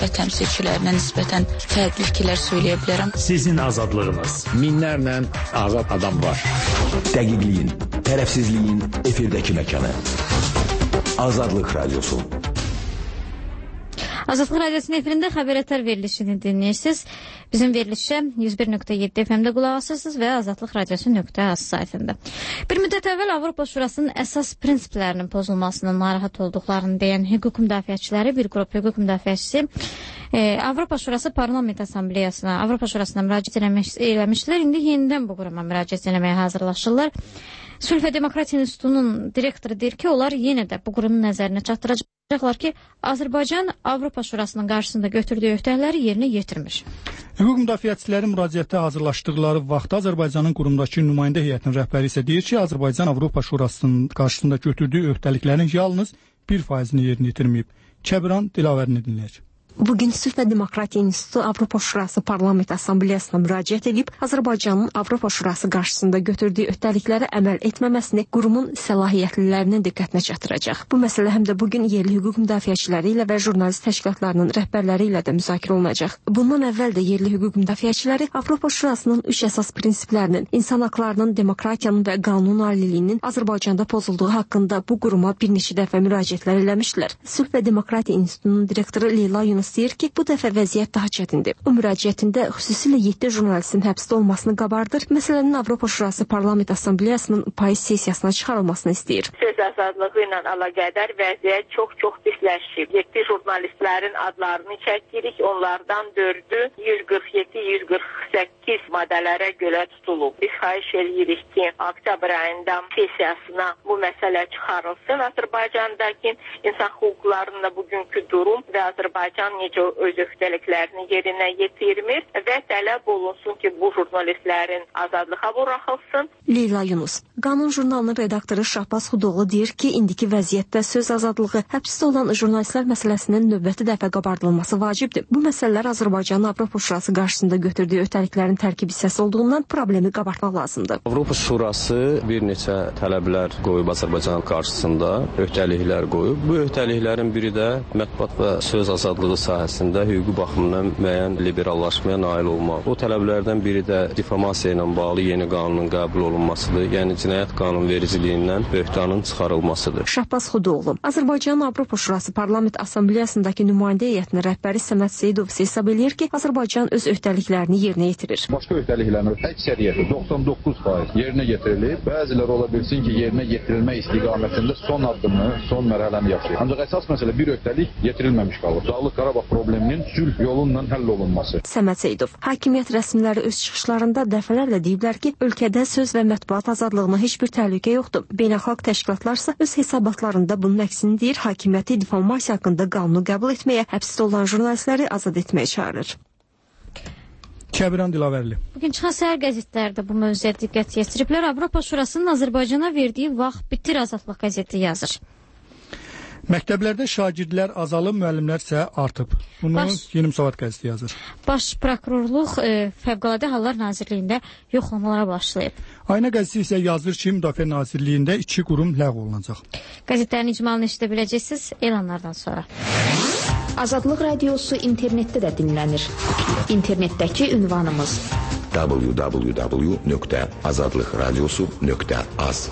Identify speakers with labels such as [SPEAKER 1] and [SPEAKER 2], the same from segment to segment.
[SPEAKER 1] təmsilçilərinə nisbətən fərqli fikirlər söyləyə bilərəm.
[SPEAKER 2] Sizin azadlığınız.
[SPEAKER 3] Minlərlə azad adam var.
[SPEAKER 4] Dəqiqliyin, tərəfsizliyin efirdəki məkanı. Azadlıq Radyosu.
[SPEAKER 5] Azadlıq Radyosu'nun efirində xəbərətər verilişini dinləyirsiniz. Bizim verilişə 101.7 FM-də qulaq asırsınız və Azadlıq Radyosu.az saytında. Bir müddət əvvəl Avropa Şurasının əsas prinsiplərinin pozulmasının narahat olduqlarını deyən hüquq müdafiəçiləri, bir qrup hüquq müdafiəçisi Avropa Şurası Parlament Assambleyasına, Avropa Şurasına müraciət eləmişlər. İndi yenidən bu quruma müraciət eləməyə hazırlaşırlar. Sülh və Demokratiya İnstitutunun direktoru deyir ki, onlar yenə də bu qurumun nəzərinə çatdıracaqlar ki, Azərbaycan Avropa Şurasının qarşısında götürdüyü öhdəlikləri yerinə yetirmir.
[SPEAKER 6] Hüquq müdafiəçiləri müraciətdə hazırlaşdıqları vaxtda Azərbaycanın qurumdakı nümayəndə heyətinin rəhbəri isə deyir ki, Azərbaycan Avropa Şurasının qarşısında götürdüyü öhdəliklərin yalnız 1%-ni yerinə yetirməyib. Kəbiran Dilavərini dinləyək.
[SPEAKER 7] Bugün Sülh və Demokratiya İnstitutu Avropa Şurası Parlament Assambleyasına müraciət edib, Azərbaycanın Avropa Şurası qarşısında götürdüyü öhdəliklərə əməl etməməsini qurumun səlahiyyətlilərinin diqqətinə çatdıracaq. Bu məsələ həm də bugün yerli hüquq müdafiəçiləri ilə və jurnalist təşkilatlarının rəhbərləri ilə də müzakirə olunacaq. Bundan əvvəl də yerli hüquq müdafiəçiləri Avropa Şurasının 3 əsas prinsiplərinin, insan haqlarının, demokratiyanın və qanun aliliyinin Azərbaycanda pozulduğu haqqında bu quruma bir neçə dəfə müraciətlər eləmişlər. Sülh və Demokratiya İnstitutunun direktoru Leyla Yunus deyir ki, bu dəfə vəziyyət daha çətindir. O müraciətində xüsusilə 7 jurnalistin həbsdə olmasını qabardır, məsələnin Avropa Şurası Parlament Assambleyasının payız sessiyasına çıxarılmasını istəyir.
[SPEAKER 8] Söz azadlığı ilə əlaqədar vəziyyət çox pisləşib. 7 jurnalistlərin adlarını çəkirik, onlardan 4-ü 147-148 maddələrə görə tutulub. Biz xahiş edirik ki, oktyabr ayında sessiyasına bu məsələ çıxarılsın. Azərbaycandakı insan hüquqlarında bugünkü durum və Azərbaycan necə öz öhdəliklərini yerinə yetirmir və tələb olunsun ki, bu jurnalistlərin azadlığa buraxılsın.
[SPEAKER 7] Leyla Yunus, Qanun jurnalının redaktoru Şahbaz Xudoğlu deyir ki, indiki vəziyyətdə söz azadlığı, həbsdə olan jurnalistlər məsələsinin növbəti dəfə qabardılması vacibdir. Bu məsələlər Azərbaycanın Avropa Şurası qarşısında götürdüyü öhdəliklərin tərkib hissəsi olduğundan problemi qabartmaq lazımdır.
[SPEAKER 9] Avropa Şurası bir neçə tələblər qoyub Azərbaycanın qarşısında, öhdəliklər qoyub. Bu öhdəliklərin biri də mətbuat və söz azadlığı sahəsində hüquqi baxımdan müəyyən liberallaşmaya nail olmaq. O tələblərdən biri də difamasiya ilə bağlı yeni qanunun qəbul olunmasıdır. Yəni cinayət qanunvericiliyindən böhtanın çıxarılmasıdır.
[SPEAKER 7] Şahbaz Xudoğlu, Azərbaycanın Avropa Şurası Parlament Assambleyasındakı nümayəndə heyətinin rəhbəri Səməd Seyidov hesab edir ki, Azərbaycan öz öhdəliklərini yerinə yetirir.
[SPEAKER 10] Başqa öhdəliklərin əksəriyyəti 99% yerinə yetirilir. Bəziləri ola bilsin ki, yerinə yetirilmə istiqamətində son addımı, son mərhələni yaşayır. Ancaq əsas məsələ bir öhdəlik yetirilməmiş qalır. Dağlıq Qarabağ probleminin sülh yolunla həll olunması.
[SPEAKER 7] Səməd Seyidov, hakimiyyət rəsmiləri öz çıxışlarında dəfələrlə deyiblər ki, ölkədə söz və mətbuat azadlığına heç bir təhlükə yoxdur. Beynəlxalq təşkilatlarsa öz hesabatlarında bunun əksini deyir, hakimiyyəti difamasiya haqqında qanunu qəbul etməyə, həbsdə olan jurnalistləri azad etməyə çağırır.
[SPEAKER 6] Kəbiran Dilavərli.
[SPEAKER 5] Bugün çıxan səhər qəzetlərdə bu mövzuya diqqət yetiriblər. Avropa Şurasının Azərbaycana verdiyi vaxt bitir azadlıq qəzeti yazır.
[SPEAKER 6] Məktəblərdə şagirdlər azalıb, müəllimlər isə artıb. Bunu Yeni Müsavat qəzeti yazır.
[SPEAKER 5] Baş prokurorluq Fövqəladə Hallar Nazirliyində yoxlamalara başlayıb.
[SPEAKER 6] Ayna qəzeti isə yazır ki, Müdafiə Nazirliyində 2 qurum ləğv olunacaq.
[SPEAKER 5] Qəzetlərin icmalını eşidə biləcəksiniz elanlardan sonra.
[SPEAKER 11] Azadlıq Radiosu internetdə də dinlənir. İnternetdəki ünvanımız
[SPEAKER 4] www.azadlıqradiosu.az.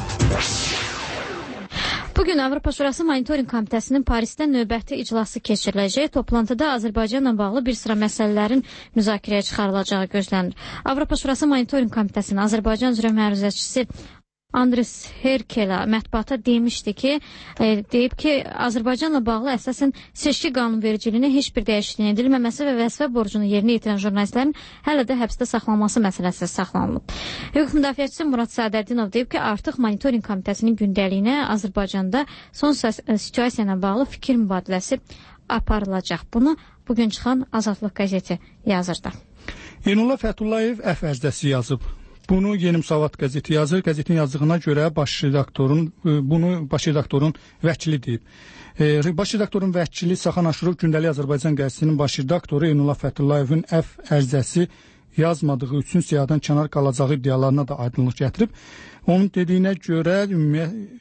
[SPEAKER 5] Bugün Avropa Şurası Monitoring Komitəsinin Parisdə növbəti iclası keçiriləcək. Toplantıda Azərbaycanla bağlı bir sıra məsələlərin müzakirəyə çıxarılacağı gözlənilir. Avropa Şurası Monitoring Komitəsinin Azərbaycan üzrə məruzəçisi Andres Herkela mətbuata demişdi ki, deyib ki, Azərbaycanla bağlı əsasən seçki qanunvericiliyinin heç bir dəyişikliyin edilməməsi və vəzifə borcunu yerinə yetirən jurnalistlərin hələ də həbsdə saxlanması məsələsi saxlanılıb. Hüquq müdafiəçisi Murad Sadəddinov deyib ki, artıq Monitoring Komitəsinin gündəliyinə Azərbaycanda son situasiya ilə bağlı fikir mübadiləsi aparılacaq. Bunu bugün çıxan Azadlıq qəzeti yazırdı.
[SPEAKER 6] Eynullah Fəthullayev F ərizəsi yazıb. Bunu Yeni Müsavat qəzeti yazır. Qəzetin yazdığına görə bunu baş redaktorun vəkili deyib. Baş redaktorun vəkili Saxan Aşurov Gündəlik Azərbaycan qəzetinin baş redaktoru Eynullah Fətullayevin F ərizəsi yazmadığı üçün siyahıdan kənar qalacağı iddialarına da aydınlıq gətirib. Onun dediyinə görə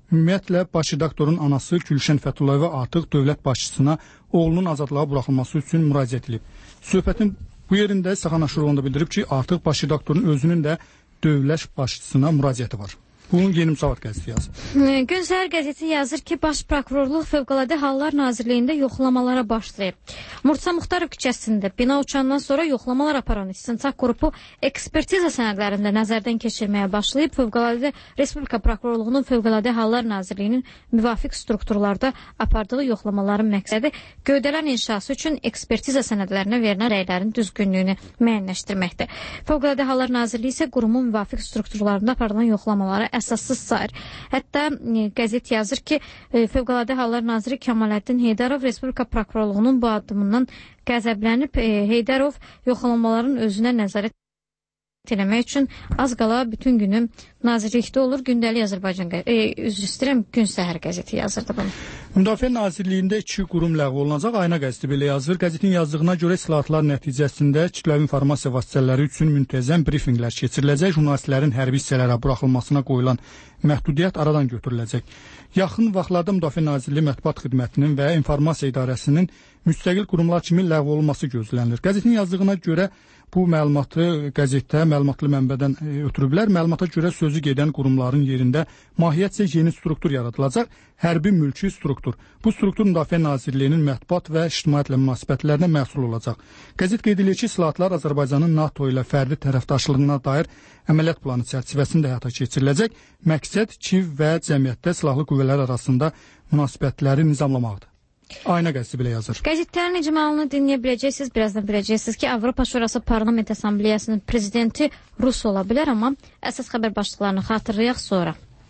[SPEAKER 6] Ümumiyyətlə, baş redaktorun anası Gülşən Fətullayeva artıq dövlət başçısına oğlunun azadlığa buraxılması üçün müraciət edib. Söhbətin bu yerində Səxan Aşurov da bildirib ki, artıq baş redaktorun özünün də dövlət başçısına müraciəti var. Bunu Yeni Müsavat qəzeti yazır.
[SPEAKER 5] Gün Səhər qəzeti yazır ki, Baş Prokurorluq Fövqəladə Hallar Nazirliyində yoxlamalara başlayıb. Mursa Muxtarov küçəsində bina uçandan sonra yoxlamalar aparan İstinçaq qrupu ekspertiza sənədlərində nəzərdən keçirməyə başlayıb. Fövqəladə Respublika Prokurorluğunun Fövqəladə Hallar Nazirliyinin müvafiq strukturlarda apardığı yoxlamaların məqsədi göydələn inşası üçün ekspertiza sənədlərinə verilən rəylərin düzgünlüyünü müəyyənləşdirməkdir. Fövqəladə Hallar Nazirliyi isə qurumun müvafiq strukturlarında aparılan yoxlamaları əsassız sayır. Hətta qəzet yazır ki, Fövqəladə Hallar Naziri Kəmaləddin Heydarov Respublika Prokurorluğunun bu addımından qəzəblənib. Heydarov yoxlamaların özünə nəzarət eləmək üçün az qala bütün günü nazirlikdə olur. Gündəlik Azərbaycan Gün Səhər qəzeti yazırdı bunu.
[SPEAKER 6] Müdafiə Nazirliyində 2 qurum ləğv olunacaq. Ayna qəzeti belə yazır. Qəzetin yazdığına görə islahatlar nəticəsində kütləvi informasiya vasitələri üçün müntəzəm brifinqlər keçiriləcək. Jurnalistlərin hərbi hissələrə buraxılmasına qoyulan məhdudiyyət aradan götürüləcək. Yaxın vaxtlarda Müdafiə Nazirliyi Mətbuat Xidmətinin və İnformasiya İdarəsinin müstəqil qurumlar kimi ləğv olunması gözlənilir. Qəzetin yazdığına görə bu məlumatı qəzetdə məlumatlı mənbədən ötürüblər. Məlumata görə sözü gedən qurumların yerində mahiyyətcə yeni struktur yaradılacaq. Hərbi mülki struktur. Bu struktur Müdafiə Nazirliyinin mətbuat və ictimaiyyətlə münasibətlərinə məsul olacaq. Qəzet qeyd edir ki, islahatlar Azərbaycanın NATO ilə fərdi tərəfdaşlığına dair əməliyyat planı çərçivəsində həyata keçiriləcək. Məqsəd Kiyev və cəmiyyətdə silahlı qüvvələr arasında münasibətləri nizamlamaqdır. Ayna qəzeti belə yazır.
[SPEAKER 5] Qəzetlərin icmalını dinləyə biləcəksiniz. Birazdan biləcəksiniz ki, Avropa Şurası Parlament Assambleyasının prezidenti Rus ola bilər, amma əsas xəbər başlıqlarını xatırlayaq sonra.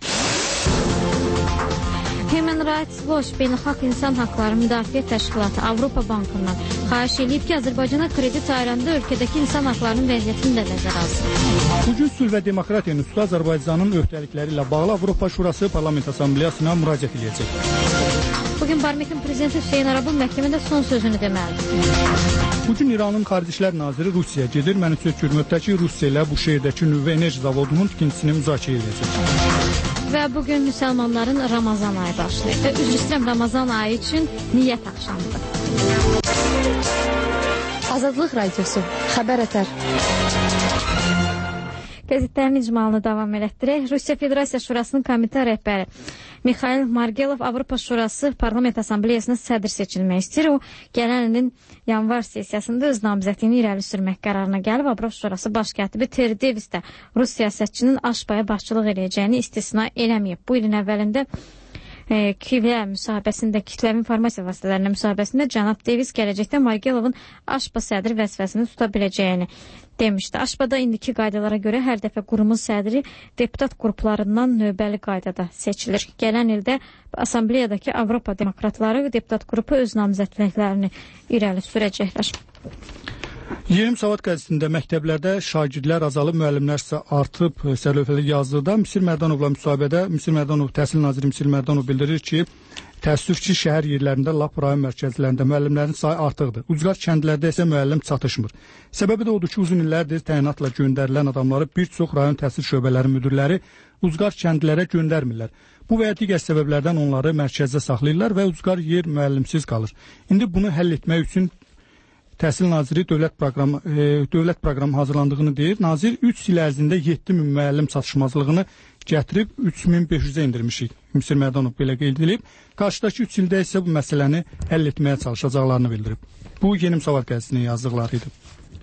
[SPEAKER 5] Human Rights Watch Beynəlxalq İnsan Haqları Müdafiə Təşkilatı Avropa Bankından xahiş edib ki, Azərbaycana kredit ayıranda ölkədəki insan haqlarının vəziyyətini də nəzərə alsın.
[SPEAKER 6] Bugün Sülh və Demokratiya İnstitutu Azərbaycanın öhdəlikləri ilə bağlı Avropa Şurası Parlament Assambleyasına müraciət edəcək.
[SPEAKER 5] Bugün Barmekin prezidenti Hüseyn Arabun məhkəmədə son sözünü deməlidir.
[SPEAKER 6] Bugün İranın Xarici İşlər Naziri Rusiyaya gedir. Mənifest Hürmətdəki Rusiya ilə bu şehirdəki nüvə enerji zavodunun tikintisini müzakirə edəcək.
[SPEAKER 5] Və bugün müsəlmanların Ramazan ayı başlayır. Və üzr istəyirəm, Ramazan ayı üçün niyyət axşamıdır.
[SPEAKER 1] Azadlıq Radiosu, Xəbər Ətər.
[SPEAKER 5] Qəzetlərin icmalını davam elətdirək. Rusiya Federasiya Şurasının komitə rəhbəri Mikhail Margelov Avropa Şurası Parlament Assambleyasına sədr seçilmək istəyir. O, gələn ilin yanvar sessiyasında öz namizədliyini irəli sürmək qərarına gəlib. Avropa Şurası baş katibi Terry Davis də Rus siyasətçinin Aşbaya başçılıq edəcəyini istisna eləməyib. Bu ilin əvvəlində Kiyevə müsahibəsində, kütləvi informasiya vasitələrində müsahibəsində cənab Davis gələcəkdə Margelovun Aşba sədri vəzifəsini tuta biləcəyini demişdi. Aşbada indiki qaydalara görə hər dəfə qurumun sədri deputat qruplarından növbəli qaydada seçilir. Gələn ildə Assambleyadakı Avropa Demokratları deputat qrupu öz namizədliklərini irəli sürəcəklər.
[SPEAKER 6] Yeni Müsavat qəzetində məktəblərdə şagirdlər azalıb, müəllimlər isə artıb sərlövhəli yazdıqda Misir Mərdanovla müsahibədə Təhsil Naziri Misir Mərdanov bildirir ki, təəssüf ki, şəhər yerlərində lap rayon mərkəzlərində müəllimlərin sayı artıqdır. Ucqar kəndlərdə isə müəllim çatışmır. Səbəbi də odur ki, uzun illərdir təyinatla göndərilən adamları bir çox rayon təhsil şöbələri müdirləri ucqar kəndlərə göndərmirlər. Bu və ya digər səbəblərdən onları mərkəzdə saxlayırlar və ucqar yer müəllimsiz qalır. İndi bunu həll etmək üçün Təhsil Naziri dövlət proqramı hazırlandığını deyir. Nazir 3 il ərzində 7000 müəllim çatışmazlığını gətirib 3500-ə indirmişik. Misir Mərdanov belə qeyd edilib. Qarşıdakı 3 ildə isə bu məsələni həll etməyə çalışacaqlarını bildirib. Bu Yeni Müsavat qəzetinin yazdıqları idi.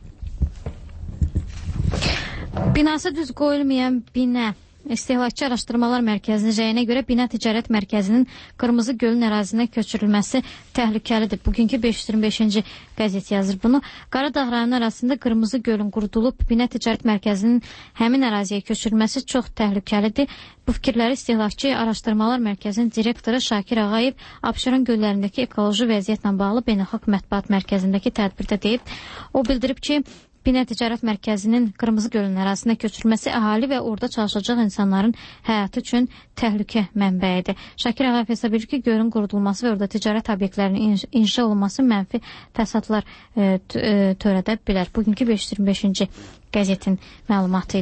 [SPEAKER 5] Binası düz qoyulmayan bina İstehlakçı Araşdırmalar Mərkəzinin rəyinə görə bina ticarət mərkəzinin Qırmızı Gölün ərazisinə köçürülməsi təhlükəlidir. Bugünkü 525-ci qəzet yazır bunu. Qaradağ rayonu arasında Qırmızı Gölün qurudulub bina ticarət mərkəzinin həmin əraziyə köçürülməsi çox təhlükəlidir. Bu fikirləri İstehlakçı Araşdırmalar Mərkəzinin direktoru Şakir Ağayev Abşeron göllərindəki ekoloji vəziyyətlə bağlı Beynəlxalq Mətbuat Mərkəzindəki tədbirdə deyib. O bildirib ki, Bina Ticarət Mərkəzinin Qırmızı Gölün ərazisinə köçürülməsi əhali və orada çalışacaq insanların həyatı üçün təhlükə mənbəyidir. Şakir Ağayev hesab edir ki, gölün qurudulması və orada ticarət obyektlərinin inşa olunması mənfi fəsadlar törədə bilər. Bugünkü 525-ci qəzetin məlumatı idi bu.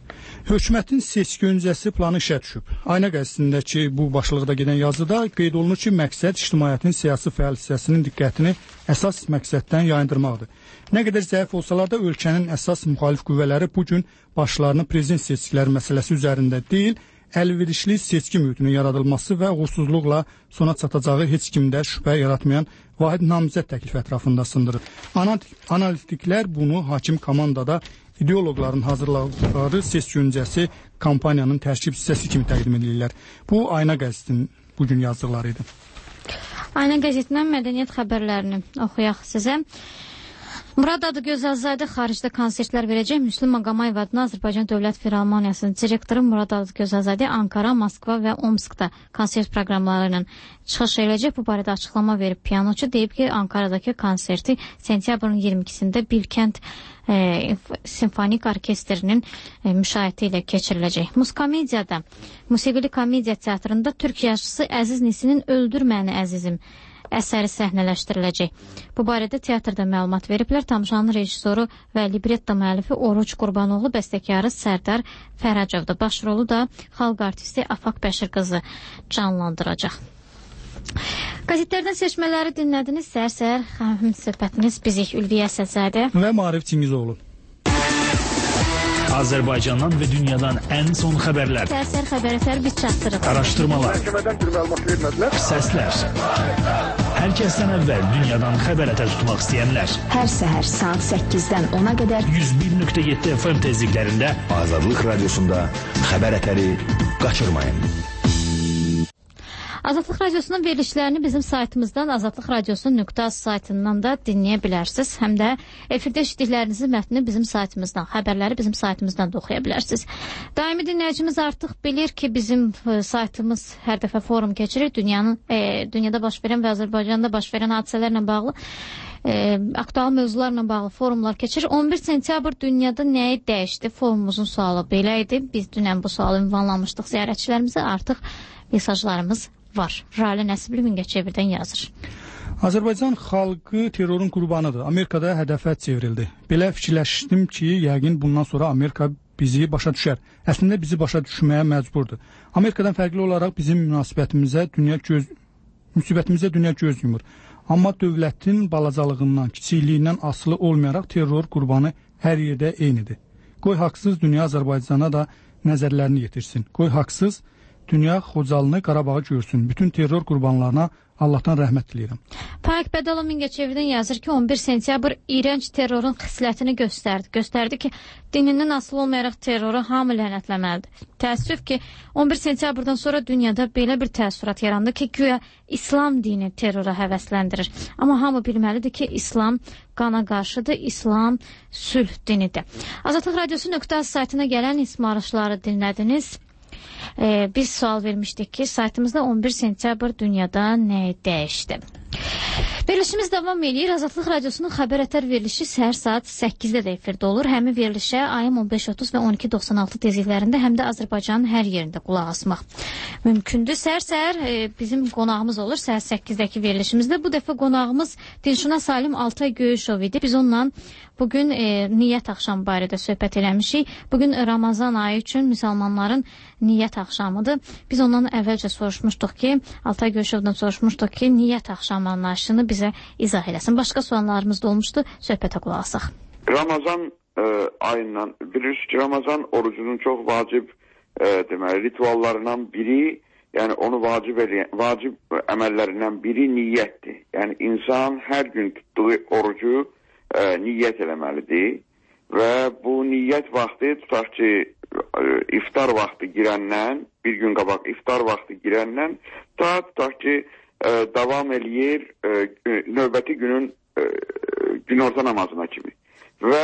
[SPEAKER 6] Hökumətin seçki öncəsi planı işə düşüb. Ayna qəzetindəki bu başlıqda gedən yazıda qeyd olunur ki, məqsəd ictimaiyyətin siyasi fəal hissəsinin diqqətini əsas məqsəddən yayındırmaqdır. Nə qədər zəif olsalar da ölkənin əsas müxalif qüvvələri bu gün başlarını prezident seçkiləri məsələsi üzərində deyil, əlverişli seçki mühitinin yaradılması və uğursuzluqla sona çatacağı heç kimdə şübhə yaratmayan vahid namizəd təklifi ətrafında sındırır. Analitiklər bunu hakim komandada ideoloqların hazırladıqları seçki öncəsi kampaniyanın tərkib hissəsi kimi təqdim edirlər. Bu Ayna qəzetinin bugün yazdıqları idi.
[SPEAKER 5] Ayna qəzetindən mədəniyyət xəbərlərini oxuyaq sizə. Murad Adıgözəlzadə xaricdə konsertlər verəcək. Müslüm Maqamayev adına Azərbaycan Dövlət Filharmoniyasının direktoru Murad Adıgözəlzadə Ankara, Moskva və Omskda konsert proqramları ilə çıxış edəcək. Bu barədə açıqlama verib pianoçu. Deyib ki, Ankaradakı konserti sentyabrın 22-sində Bilkənt Simfonik Orkestrinin müşayiəti ilə keçiriləcək. Muskomediyada, musiqili komediya teatrında türk yazıçısı Əziz Nisinin Öldür məni əzizim əsəri səhnələşdiriləcək. Bu barədə teatrda məlumat veriblər. Tamaşanın rejissoru və libretto müəllifi Oruc Qurbanoğlu, bəstəkarı Sərdar Fərəcovda. Başrolu da xalq artisti Afaq Bəşir qızı canlandıracaq. Qəzetlərdən seçmələri dinlədiniz. Səhər-səhər həmin söhbətiniz bizik Ülviyə Səzadə
[SPEAKER 6] və Maarif Çingizoğlu.
[SPEAKER 2] Azərbaycandan və dünyadan ən son xəbərlər.
[SPEAKER 5] Səhər xəbərətər biz çatdırıq.
[SPEAKER 2] Araşdırmalar. Səslər. Hər kəsdən əvvəl dünyadan xəbərətər tutmaq istəyənlər.
[SPEAKER 11] Hər səhər saat 8-dən 10-a qədər
[SPEAKER 2] 101.7 FM tezliklərində
[SPEAKER 4] Azadlıq Radiosunda xəbərətəri qaçırmayın.
[SPEAKER 5] Azadlıq Radiosunun verilişlərini bizim saytımızdan azadlıqradiosu.az saytından da dinləyə bilərsiniz. Həm də efirdə eşitdiklərinizin mətnini bizim saytımızdan, xəbərləri bizim saytımızdan da oxuya bilərsiniz. Daimi dinləyicimiz artıq bilir ki, bizim saytımız hər dəfə forum keçirir. Dünyada baş verən və Azərbaycanda baş verən hadisələrlə bağlı aktual mövzularla bağlı forumlar keçirir. 11 sentyabr dünyada nəyi dəyişdi? Forumumuzun sualı belə idi. Biz dünən bu sualı ünvanlamışdıq ziyarətçilərimizə. Artıq mesajlarımız var. Rali Nəsibli Mingəçevirdən yazır.
[SPEAKER 6] Azərbaycan xalqı terrorun qurbanıdır. Amerikada hədəfə çevrildi. Belə fikirləşdim ki, yəqin bundan sonra Amerika bizi başa düşər. Əslində bizi başa düşməyə məcburdur. Amerikadan fərqli olaraq bizim müsibətimizə dünya göz yumur. Amma dövlətin balacalığından, kiçikliyindən asılı olmayaraq terror qurbanı hər yerdə eynidir. Qoy haqsız dünya Azərbaycana da nəzərlərini yetirsin. Qoy haqsız dünya Xocalını, Qarabağı görsün. Bütün terror qurbanlarına Allahdan rəhmət diləyirəm.
[SPEAKER 5] Payıq Bədalov Mingəçevirdən yazır ki, 11 sentyabr iyrənc terrorun xislətini göstərdi. Göstərdi ki, dinindən asılı olmayaraq terroru hamı lənətləməlidir. Təəssüf ki, 11 sentyabrdan sonra dünyada belə bir təəssürat yarandı ki, güya İslam dini terrora həvəsləndirir. Amma hamı bilməlidir ki, İslam qana qarşıdır, İslam sülh dinidir. Azadlıq Radiosu.az saytına gələn ismarışları dinlədiniz. Biz sual vermişdik ki, saytımızda 11 sentyabr dünyada nə dəyişdi? Verilişimiz davam edir. Azadlıq Radiosunun xəbər ətər verilişi səhər saat 8-də də efirdə olur. Həmin verilişə ayın 15:30 və 12:96 tezliklərində həm də Azərbaycanın hər yerində qulaq asmaq mümkündür. Səhər-səhər bizim qonağımız olur səhər 8-dəki verilişimizdə. Bu dəfə qonağımız Dilşuna Salim Altay Göyüşov idi. Biz onunla bugün niyyət axşamı barədə söhbət eləmişik. Bugün Ramazan ayı üçün müsəlmanların niyyət axşamıdır. Biz ondan əvvəlcə soruşmuşduq ki, Altay Göyüşovdan soruşmuşduq ki, niyyət axşamı anlayışını bizə izah eləsin. Başqa suallarımız da olmuşdu. Söhbətə qulaq asaq.
[SPEAKER 12] Ramazan ayından bilirsiniz ki, Ramazan orucunun çox vacib deməli rituallarından biri, yəni onu vacib əməllərindən biri niyyətdir. Yəni insan hər gün tutduğu orucu niyyət eləməlidir və bu niyyət vaxtı tutaq ki, iftar vaxtı girəndən, bir gün qabaq iftar vaxtı girəndən ta tutaq ki, davam eləyir növbəti günün günorta namazına kimi. Və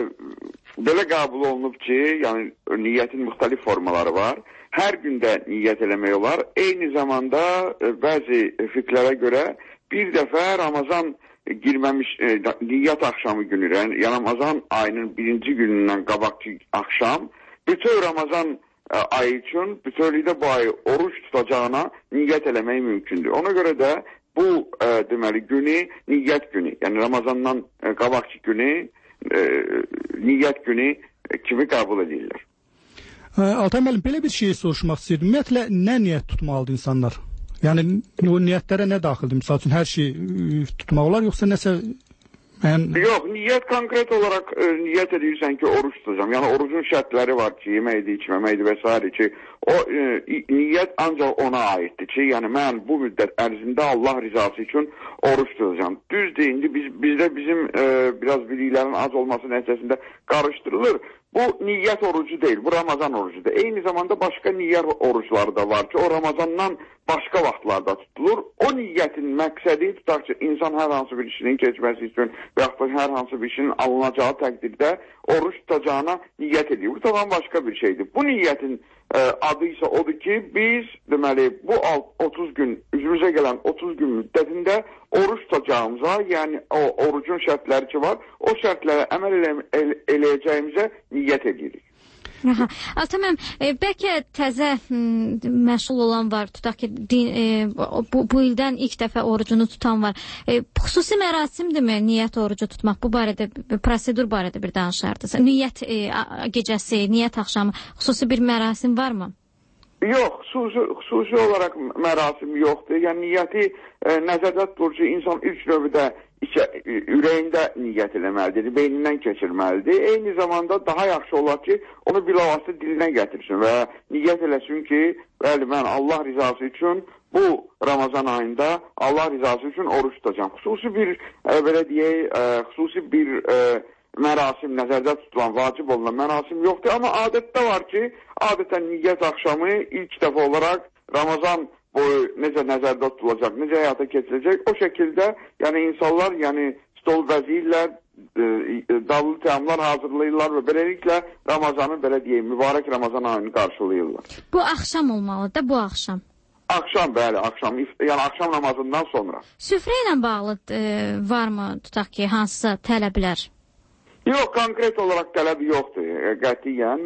[SPEAKER 12] belə qəbul olunub ki, yəni niyyətin müxtəlif formaları var. Hər gündə niyyət eləmək olar. Eyni zamanda bəzi fiqhlərə görə bir dəfə Ramazan girməmiş niyyət axşamı günü, yəni Ramazan ayının birinci günündən qabaqki axşam bütün Ramazan ayı üçün bütövlükdə bu ayı oruç tutacağına niyyət eləmək mümkündür. Ona görə də bu deməli günü niyyət günü, yəni Ramazandan qabaqki günü niyyət günü kimi qəbul edirlər.
[SPEAKER 6] Altay müəllim, belə bir şey soruşmaq istəyirdim. Ümumiyyətlə, nə niyyət tutmalıdır insanlar? Yəni, o niyyətlərə nə daxildir? Misal üçün, hər şey tutmaq olar, yoxsa nəsə...
[SPEAKER 12] Yox, niyyət konkret olaraq niyyət edirsən ki, oruç tutacağım. Yəni, orucun şərtləri var ki, yeməkdir, içməməkdir və s. ki, o niyyət ancaq ona aiddir ki, yəni mən bu müddət ərzində Allah rizası üçün oruç tutacağım. Düzdür, indi bizdə bizim biraz biliklərin az olması nəticəsində qarışdırılır. Bu niyyət orucu deyil, bu Ramazan orucudur. Eyni zamanda başqa niyyət oruçları da var ki, o Ramazandan başqa vaxtlarda tutulur. O niyyətin məqsədi tutaq ki, insan hər hansı bir işinin keçməsi üçün və yaxud hər hansı bir işinin alınacağı təqdirdə oruç tutacağına niyyət edir. Bu tamam başqa bir şeydir. Bu niyyətin adı isə odur ki, biz deməli bu 30 gün, üzümüzə gələn 30 gün müddətində oruç tutacağımıza, yəni o orucun şərtləri ki var, o şərtlərə əməl eləyəcəyimizə niyyət edirik.
[SPEAKER 5] Altay müəllim, bəlkə təzə məşğul olan var, tutaq ki, bu ildən ilk dəfə orucunu tutan var. Xüsusi mərasimdirmi niyyət orucu tutmaq? Bu barədə, prosedur barədə bir danışardınız. Niyyət gecəsi, niyyət axşamı, xüsusi bir mərasim varmı?
[SPEAKER 12] Yox, xüsusi olaraq mərasim yoxdur. Yəni, niyyəti nəzərdə tutulur ki, insan ilk növbədə ürəyində niyyət eləməlidir, beynindən keçirməlidir. Eyni zamanda daha yaxşı olar ki, onu bilavasitə dilinə gətirsin və niyyət eləsin ki, bəli, mən Allah rizası üçün bu Ramazan ayında Allah rizası üçün oruç tutacağım. Xüsusi bir, belə deyək, xüsusi bir mərasim nəzərdə tutulan, vacib olunan mərasim yoxdur. Amma adətdə var ki, adətən niyyət axşamı ilk dəfə olaraq Ramazan boyu necə nəzərdə tutulacaq, necə həyata keçiriləcək, o şəkildə yəni insanlar stol vəziyirlər, dadlı təamlar hazırlayırlar və beləliklə Ramazanı, belə deyək, mübarək Ramazan ayını qarşılayırlar.
[SPEAKER 5] Bu axşam olmalıdır, bu axşam.
[SPEAKER 12] Axşam, bəli, axşam, yəni axşam namazından sonra.
[SPEAKER 5] Süfrə ilə bağlı varmı, tutaq ki, hansısa tələblər?
[SPEAKER 12] Yox, konkret olaraq tələb yoxdur, qətiyyən.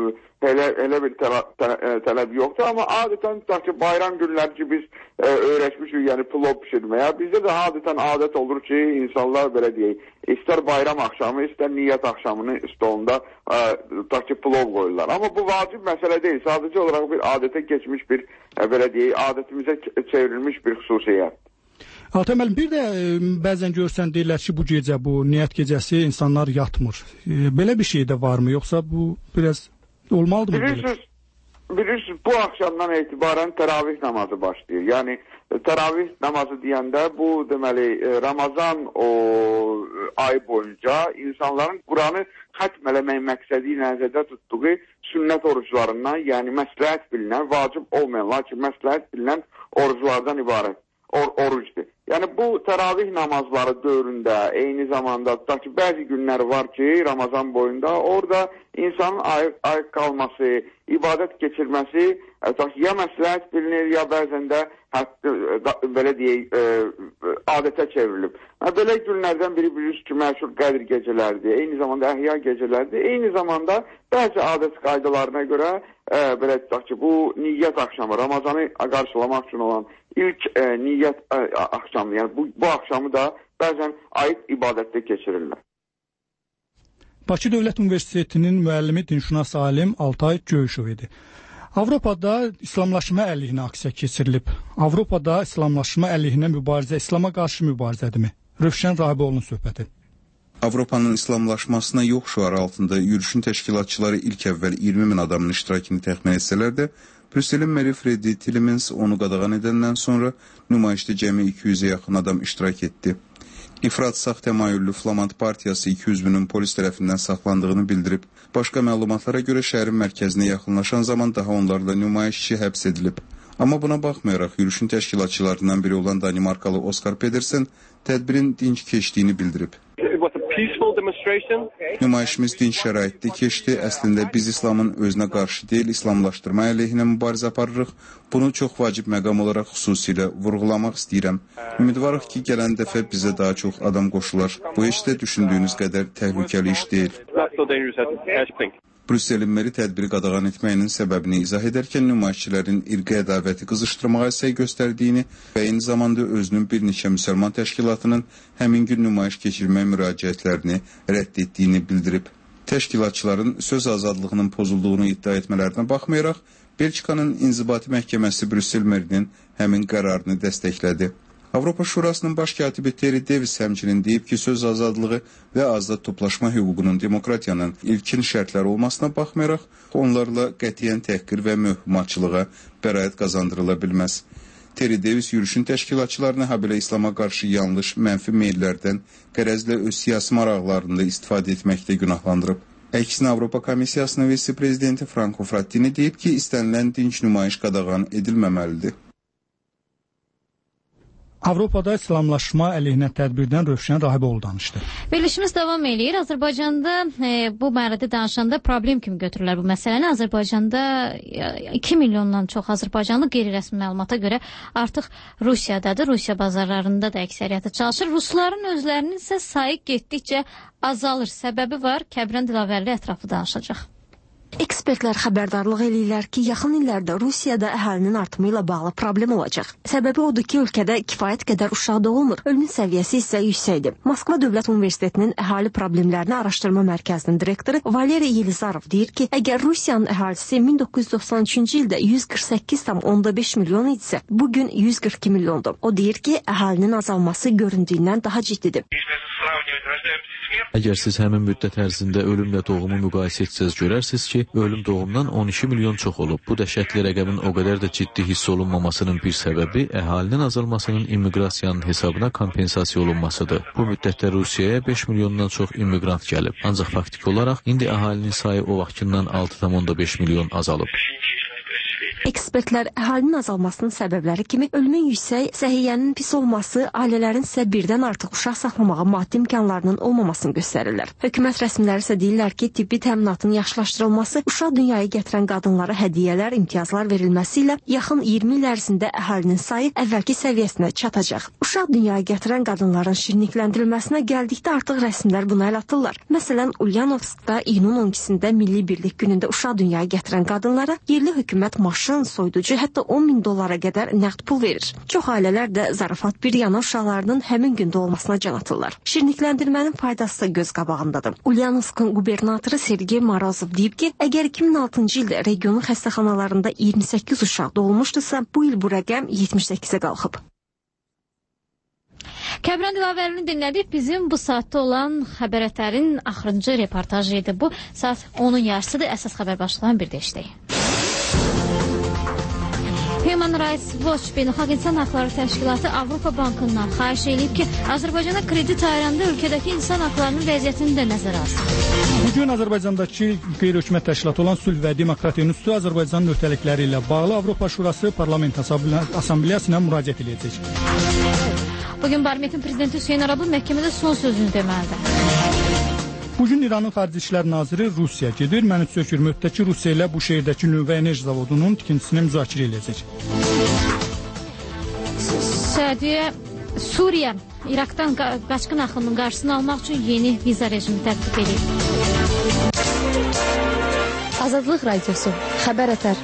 [SPEAKER 12] Elə bir tələb yoxdur, amma adətən tutaq ki, bayram günləri ki, biz öyrəşmişik, yəni plov pişirməyə. Bizdə də adətən adət olur ki, insanlar belə deyək, istər bayram axşamı, istər niyyət axşamının stolunda tutaq ki, plov qoyurlar. Amma bu vacib məsələ deyil, sadəcə olaraq bir adətə keçmiş bir, belə deyək, adətimizə çevrilmiş bir xüsusiyyət.
[SPEAKER 6] Altay müəllim, bir də bəzən görsən deyirlər ki, bu gecə, bu niyyət gecəsi insanlar yatmır. Belə bir şey də varmı, yoxsa bu biraz olmalıdır mı?
[SPEAKER 12] Bilirsiniz, bu axşamdan etibarən təravih namazı başlayır. Yəni, təravih namazı deyəndə bu, deməli, Ramazan o ay boyunca insanların Quranı xətm eləmək məqsədi ilə nəzərdə tutduğu sünnət oruclarından, yəni məsləhət bilinən, vacib olmayan, lakin məsləhət bilinən oruclardan ibarət orucdur. Yəni, bu təravih namazları dövründə eyni zamanda, tutaq ki, bəzi günlər var ki, Ramazan boyunda, orada insanın ayıq qalması, ibadət keçirməsi, tutaq ki, ya məsləhət bilinir, ya bəzən də, belə deyək, adətə çevrilib. Belə günlərdən biri bilirsiniz ki, məşhur Qədir gecələrdir, eyni zamanda Əhya gecələrdir, eyni zamanda bəzi adət qaydalarına görə, belə tutaq ki, bu niyyət axşamı, Ramazanı qarşılamaq üçün olan ilk niyyət axşamı, yəni bu axşamı da bəzən ayıq ibadətdə keçirirlər.
[SPEAKER 6] Bakı Dövlət Universitetinin müəllimi dinşünas alim Altay Göyüşov idi. Avropada İslamlaşma əleyhinə aksiya keçirilib. Avropada İslamlaşma əleyhinə mübarizə İslama qarşı mübarizədirmi? Rövşən Rahiboğlu'nun söhbəti.
[SPEAKER 13] Avropanın İslamlaşmasına yox şüarı altında yürüyüşün təşkilatçıları ilk əvvəl 20 min adamın iştirakını təxmin etsələr də, Brüsselin məri Freddy Tillemans onu qadağan edəndən sonra nümayişdə cəmi 200-ə yaxın adam iştirak etdi. İfrat sağ təmayüllü Flamand Partiyası 200 binin polis tərəfindən saxlandığını bildirib. Başqa məlumatlara görə şəhərin mərkəzinə yaxınlaşan zaman daha onlarla nümayişçi həbs edilib. Amma buna baxmayaraq yürüyüşün təşkilatçılarından biri olan Danimarkalı Oscar Pedersen tədbirin dinc keçdiyini bildirib. Nümayişimiz dinc şəraitdə keçdi. Əslində biz İslamın özünə qarşı deyil, İslamlaşdırma əleyhinə mübarizə aparırıq. Bunu çox vacib məqam olaraq xüsusilə vurğulamaq istəyirəm. Ümidvarıq ki, gələn dəfə bizə daha çox adam qoşular. Bu heç də düşündüyünüz qədər təhlükəli iş deyil. Brüsselin meri tədbiri qadağan etməyinin səbəbini izah edərkən nümayişçilərin irqi ədavəti qızışdırmağa səy göstərdiyini və eyni zamanda özünün bir neçə müsəlman təşkilatının həmin gün nümayiş keçirmək müraciətlərini rədd etdiyini bildirib. Təşkilatçıların söz azadlığının pozulduğunu iddia etmələrinə baxmayaraq, Belçikanın İnzibati Məhkəməsi Brüssel merinin həmin qərarını dəstəklədi. Avropa Şurasının baş katibi Terry Davis həmçinin deyib ki, söz azadlığı və azad toplaşma hüququnun demokratiyanın ilkin şərtləri olmasına baxmayaraq, onlarla qətiyyən təhqir və möhümatçılığa bəraət qazandırıla bilməz. Terry Davis yürüşün təşkilatçılarını habelə İslama qarşı yanlış, mənfi meyllərdən qərəzlə öz siyasi maraqlarında istifadə etməkdə günahlandırıb. Əksinə Avropa Komissiyasının vitse-prezidenti Franco Frattini deyib ki, istənilən dinc nümayiş qadağan edilməməlidir.
[SPEAKER 6] Avropada İslamlaşma əleyhinə tədbirdən Rövşən Rahiboğlu danışdı.
[SPEAKER 5] Verilişimiz davam eləyir. Azərbaycanda bu barədə danışanda problem kimi götürürlər bu məsələni. Azərbaycanda 2 milyondan çox azərbaycanlı qeyri-rəsmi məlumata görə artıq Rusiyadadır. Rusiya bazarlarında da əksəriyyəti çalışır. Rusların özlərinin isə sayı getdikcə azalır. Səbəbi var. Kəbran Dilavərli ətrafı danışacaq.
[SPEAKER 7] Ekspertlər xəbərdarlıq eləyirlər ki, yaxın illərdə Rusiyada əhalinin artımı ilə bağlı problem olacaq. Səbəbi odur ki, ölkədə kifayət qədər uşaq doğulmur. Ölüm səviyyəsi isə yüksəkdir. Moskva Dövlət Universitetinin əhali problemlərini araşdırma mərkəzinin direktoru Valeriy Yelizarov deyir ki, əgər Rusiyanın əhalisi 1993-cü ildə 148,5 milyon idisə, bugün 142 milyondur. O deyir ki, əhalinin azalması göründüyündən daha ciddidir.
[SPEAKER 14] Əgər siz həmin müddət ərzində ölümlə doğumu müqayisə etsəz, görərsiniz ki, ölüm doğumdan 12 milyon çox olub. Bu dəhşətli rəqəmin o qədər də ciddi hiss olunmamasının bir səbəbi əhalinin azalmasının immiqrasiyanın hesabına kompensasiya olunmasıdır. Bu müddətdə Rusiyaya 5 milyondan çox immiqrant gəlib. Ancaq faktiki olaraq indi əhalinin sayı o vaxtından 6,5 milyon azalıb.
[SPEAKER 7] Ekspertlər əhalinin azalmasının səbəbləri kimi ölümün yüksək, səhiyyənin pis olması, ailələrin isə birdən artıq uşaq saxlamağa maddi imkanlarının olmamasını göstərirlər. Hökumət rəsmiləri isə deyirlər ki, tibbi təminatın yaxşılaşdırılması, uşaq dünyaya gətirən qadınlara hədiyyələr, imtiyazlar verilməsi ilə yaxın 20 il ərzində əhalinin sayı əvvəlki səviyyəsinə çatacaq. Uşaq dünyaya gətirən qadınların şirinlikləndirilməsinə gəldikdə artıq rəsmilər buna əl atırlar. Məsələn, Ulyanovskda iyunun 12-sində Milli Birlik günündə uşaq dünyaya gətirən qadınlara yerli hökumət maşın, soyuducu, hətta 10 min dollara qədər nəqd pul verir. Çox ailələr də zarafat bir yana uşaqlarının həmin gün doğulmasına can atırlar. Şirinlikləndirmənin faydası da göz qabağındadır. Ulyanovskun qubernatoru Sergey Morozov deyib ki, əgər 2006-cı ildə regionun xəstəxanalarında 28 uşaq doğulmuşdursa, bu il bu rəqəm 78-ə qalxıb.
[SPEAKER 5] Kəbran Dilavərini dinlədik. Bizim bu saatda olan Xəbər Ətərin axırıncı reportajı idi. Bu saat 10-un yarısıdır. Əsas xəbər başlayan bir də işləyik. Human Rights Watch Beynəlxalq İnsan Haqları Təşkilatı Avropa Bankından xahiş edib ki, Azərbaycana kredit ayıranda ölkədəki insan haqlarının vəziyyətini də nəzərə alsın.
[SPEAKER 6] Bugün Azərbaycandakı qeyri-hökumət təşkilatı olan Sülh və Demokratiya İnstitutu Azərbaycanın öhdəlikləri ilə bağlı Avropa Şurası Parlament Assambleyasına müraciət edəcək.
[SPEAKER 5] Bugün Barmetin prezidenti Hüseyn Arablı məhkəmədə son sözünü deməlidir.
[SPEAKER 6] Bugün İranın Xarici İşlər Naziri Rusiya gedir. Mənit Sökür müddətçi Rusiya ilə bu şehirdəki nüvə enerji zavodunun tikintisini müzakirə edəcək.
[SPEAKER 5] Suriya İraqdan qaçqın axınının qarşısını almaq üçün yeni viza rejimi tətbiq edir.
[SPEAKER 1] Azadlıq Radiosu, Xəbər Ətər.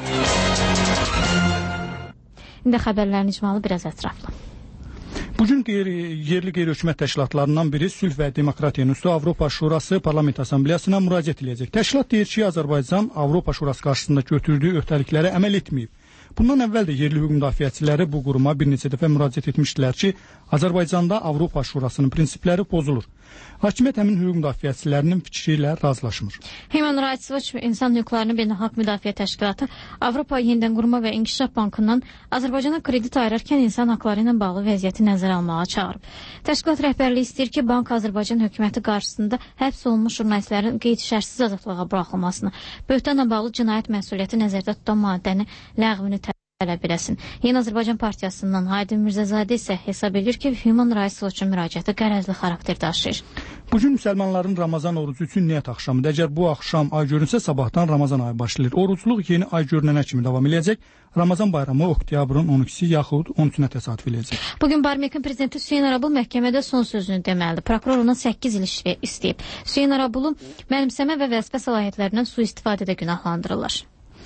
[SPEAKER 5] İndi xəbərlərin icmalı biraz ətraflı.
[SPEAKER 6] Bugün yerli qeyri-hökumət təşkilatlarından biri Sülh və Demokratiya İnstitutu Avropa Şurası Parlament Assambleyasına müraciət edəcək. Təşkilat deyir ki, Azərbaycan Avropa Şurası qarşısında götürdüyü öhdəliklərə əməl etməyib. Bundan əvvəl də yerli hüquq müdafiəçiləri bu quruma bir neçə dəfə müraciət etmişdilər ki, Azərbaycanda Avropa Şurasının prinsipləri pozulur. Hakimiyyət həmin hüquq müdafiəçilərinin fikri ilə razılaşmır.
[SPEAKER 5] Human Rights Watch İnsan Hüquqlarını Beynəlxalq Müdafiə Təşkilatı Avropa Yenidən Qurma və İnkişaf Bankından Azərbaycana kredit ayırarkən insan haqları ilə bağlı vəziyyəti nəzərə almağa çağırıb. Təşkilat rəhbərliyi istəyir ki, bank Azərbaycan hökuməti qarşısında həbs olunmuş jurnalistlərin qeyd-şərtsiz azadlığa buraxılmasını, böhtanla bağlı cinayət məsuliyyəti nəzərdə tutan maddəni ləğvini tələb eləsin. Yeni Azərbaycan Partiyasından Haydin Mirzəzadə isə hesab edir ki, Human Rights Watch-un müraciəti qərəzli xarakter daşıyır.
[SPEAKER 6] Bugün müsəlmanların Ramazan orucu üçün niyyət axşamıdır. Əgər bu axşam ay görünsə, sabahdan Ramazan ayı başlayır. Orucluq yeni ay görünənə kimi davam eləyəcək. Ramazan bayramı oktyabrın 12-si yaxud 13-ünə təsadüf eləyəcək.
[SPEAKER 5] Bugün Barmekin prezidenti Hüseyn Arablı məhkəmədə son sözünü deməlidir. Prokuror ona 8 il istəyib. Hüseyn Arablı mənimsəmə və vəzifə səlahiyyətlərindən sui-istifadədə günahlandırırlar.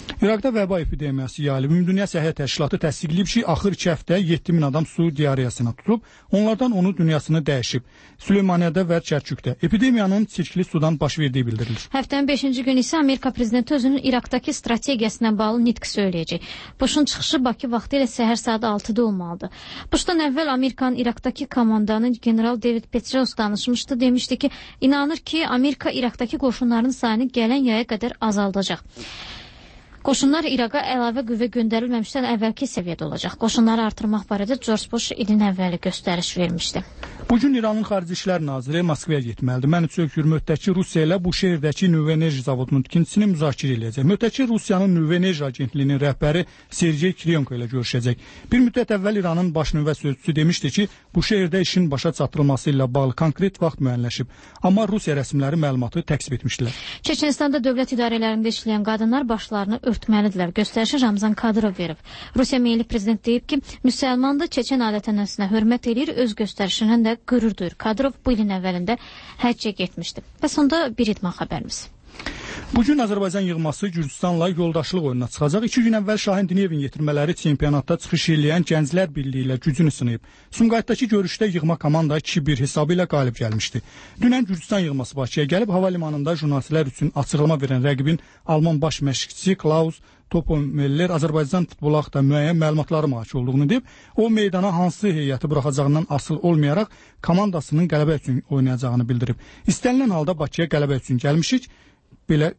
[SPEAKER 6] İraqda vəba epidemiyası yayılıb. Ümumdünya Səhiyyə Təşkilatı təsdiqləyib ki, axır 2 həftə 7000 adam su diareyasına tutulub. Onlardan onu dünyasını dəyişib. Süleymaniyədə və Çərkükdə. Epidemiyanın çirkli sudan baş verdiyi bildirilir.
[SPEAKER 5] Həftənin 5-ci günü isə Amerika prezidenti özünün İraqdakı strategiyasına bağlı nitq söyləyəcək. Bush'un çıxışı Bakı vaxtı ilə səhər saat 6-da olmalıdır. Bush'dan əvvəl Amerikanın İraqdakı komandanı general David Petraeus danışmışdı. Demişdi ki, inanır ki, Amerika İraqdakı qoşunların sayını gələn yaya qədər azaldacaq. Qoşunlar İraqa əlavə qüvvə göndərilməmişdən əvvəlki səviyyədə olacaq. Qoşunları artırmaq barədə George Bush ilin əvvəli göstəriş vermişdi.
[SPEAKER 6] Bugün İranın Xarici İşlər Naziri Moskvaya getməlidir. Mənüçök hürmətdəki Rusiya ilə bu şehirdəki nüvə enerji zavodunun tikintisini müzakirə edəcək. Müttəki Rusiyanın nüvə enerji agentliyinin rəhbəri Sergey Kiryonko ilə görüşəcək. Bir müddət əvvəl İranın baş nüvə sözçüsü demişdi ki, bu şehirdə işin başa çatdırılması ilə bağlı konkret vaxt müəyyənləşib. Amma Rusiya rəsmiləri məlumatı təksib etmişdilər.
[SPEAKER 5] Çeçenistanda dövlət idarələrində işləyən qadınlar başlarını örtməlidirlər. Göstərişi Ramzan Kadyrov verib. Rusiya Milli Prezident deyib ki, müsəlman da Çeçen adət-ənənəsinə hörmət eləyir, öz göstərişindən də qürur duyur. Kadyrov bu ilin əvvəlində həccə getmişdi. Və sonda bir idman xəbərimiz.
[SPEAKER 6] Bugün Azərbaycan yığması Gürcüstanla yoldaşlıq oyununa çıxacaq. 2 gün əvvəl Şahin Diniyevin yetirmələri çempionatda çıxış eləyən Gənclər Birliyi ilə gücünü sınayıb. Sumqayıtdakı görüşdə yığma komanda 2-1 hesabı ilə qalib gəlmişdi. Dünən Gürcüstan yığması Bakıya gəlib hava limanında jurnalistlər üçün açıqlama verən rəqibin Alman baş məşqçisi Klaus Topomeller Azərbaycan futbolu haqqında müəyyən məlumatları malik olduğunu deyib, o meydana hansı heyəti buraxacağından asılı olmayaraq komandasının qələbə üçün oynayacağını bildirib. İstənilən halda Bakıya qələbə üçün gəlmişik. Belə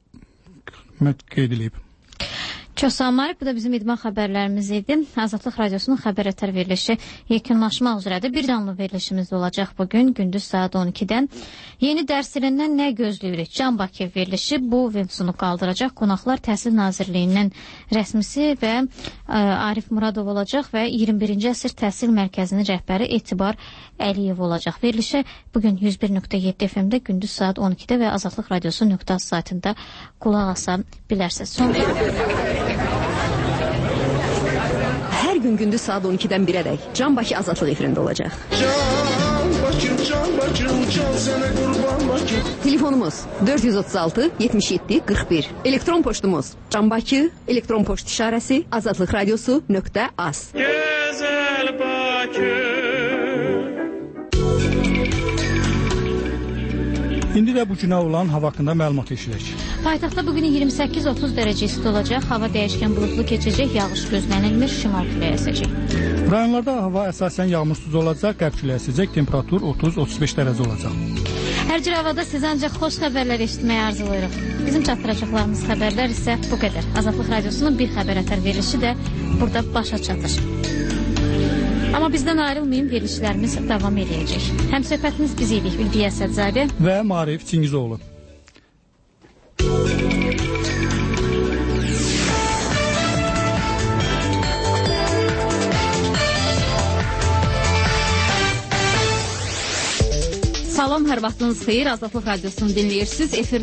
[SPEAKER 6] qeyd edilib.
[SPEAKER 5] Çox sağ olun. Bu da bizim idman xəbərlərimiz idi. Azadlıq Radiosunun xəbər ətər verilişi yekunlaşmaq üzrədir. Bir canlı verilişimiz olacaq bugün gündüz saat 12-dən. Yeni dərs ilindən nə gözləyirik? Can Bakıyev verilişi bu mövzunu qaldıracaq. Qonaqlar Təhsil Nazirliyindən rəsmisi və Arif Muradov olacaq və 21-ci əsr təhsil mərkəzinin rəhbəri Etibar Əliyev olacaq. Verilişə bugün 101.7 FM-də gündüz saat 12-də və Azadlıq Radiosu.az saytında qulaq asa bilərsiniz.
[SPEAKER 7] Hər gün gündüz saat 12-dən 1-ədək Can Bakı Azadlıq efirində olacaq. Telefonumuz 436 77 41. Elektron poçtumuz Can Bakı, elektron poçt işarəsi azadlıqradiosu.az.
[SPEAKER 15] Gözəl Bakı.
[SPEAKER 6] İndi də bu günə olan hava haqqında məlumat eşidək.
[SPEAKER 5] Paytaxtda bugün 28-30 dərəcə isti olacaq. Hava dəyişkən buludlu keçəcək, yağış gözlənilmir, şimal küləyi əsəcək.
[SPEAKER 6] Rayonlarda hava əsasən yağmursuz olacaq, qərb küləyi əsəcək, temperatur 30-35 dərəcə olacaq.
[SPEAKER 5] Hər cür havada siz ancaq xoş xəbərlər eşitməyə arzulayırıq. Bizim çatdıracaqlarımız xəbərlər isə bu qədər. Azadlıq Radiosunun bir xəbər ətər verilişi də burada başa çatır. Amma bizdən ayrılmayın, verilişlərimiz davam edəcək. Həm söhbətimiz biz idik, Ülviyə Sədzadə
[SPEAKER 6] və Marif Çingizoğlu.
[SPEAKER 16] Salam, hər vaxtınız xeyir. Azadlıq Radiosunu dinləyirsiniz.